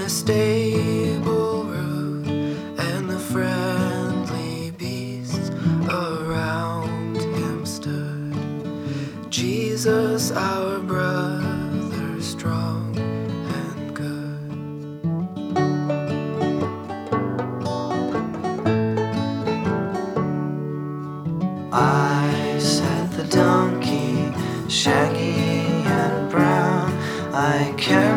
a stable root, and the friendly beasts around him stood. Jesus, our brother, strong and good. I said the donkey, shaggy and brown, I carried